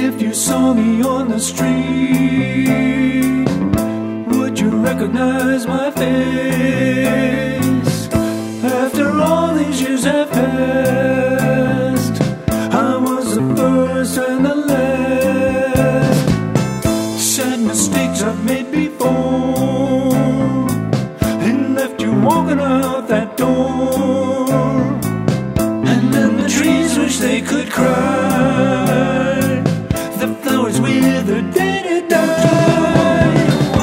If you saw me on the street, would you recognize my face? After all these years have passed, I was the first and the last. Sad mistakes I've made before, and left you walking out that door. And then the trees wish they could cry, the flowers withered, they did die.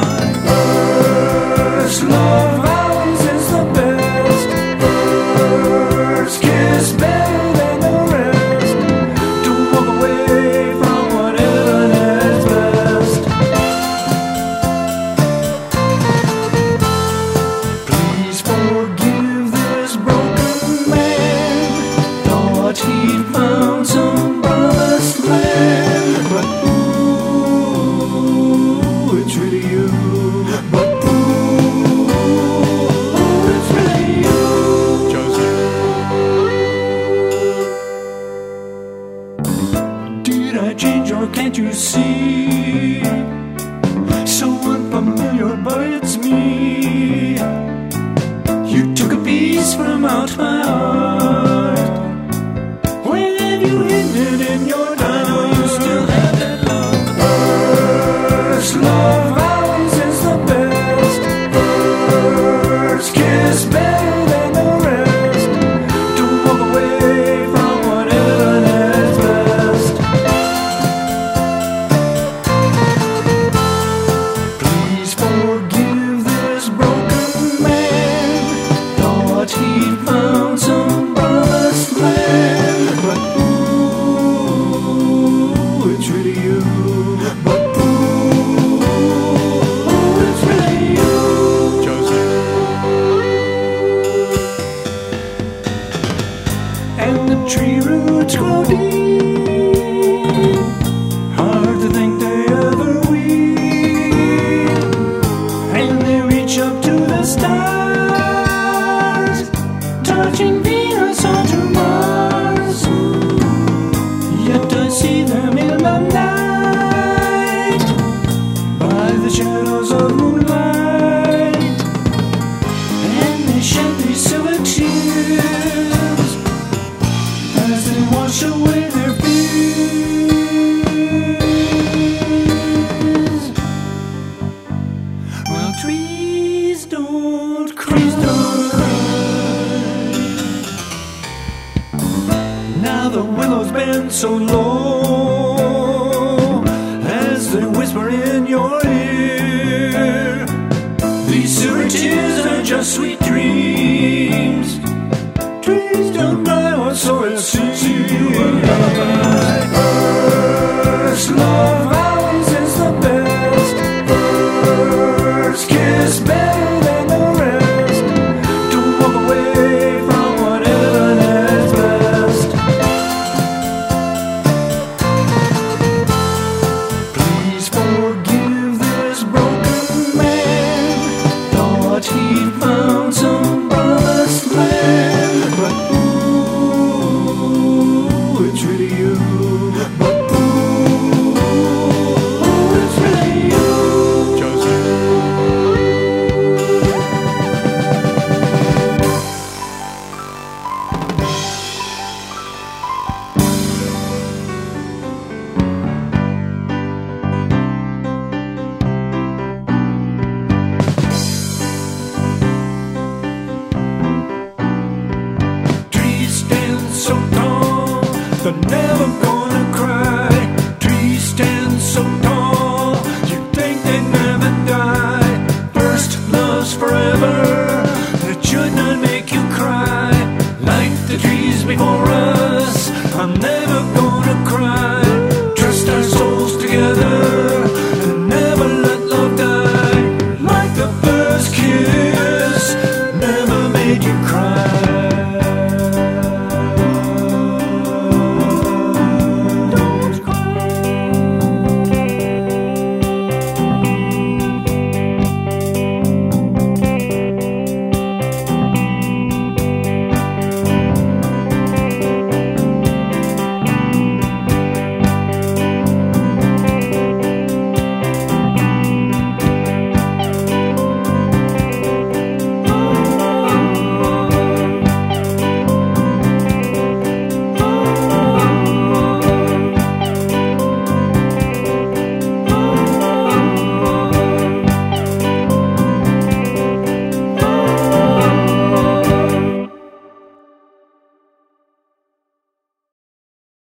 First love always is the best. First kiss better than the rest. Don't walk away from whatever is best. Please forgive this broken man. Thought he'd found some promised land, but ooh, it's really you. But ooh, it's really you. Did I change or can't you see? So unfamiliar, but it's me. You took a piece from out my heart. Where have you hidden it in your time? Will you still have that love? First love always is the best. First kiss better than the rest. Don't walk away from whatever is best. Please forgive this broken man. Thought he'd found some promised land, but ooh, it's really you. But ooh, it's really you. And the tree roots grow deep, hard to think they ever weep. And they reach up to the stars, touching Venus onto Mars. Yet I see them in the night, by the shadows of moonlight. And they shed these silver tears as they wash away their fears. Well, trees don't cry. Now the willows bend so low as they whisper in your ear. These silver tears are just sweet dreams.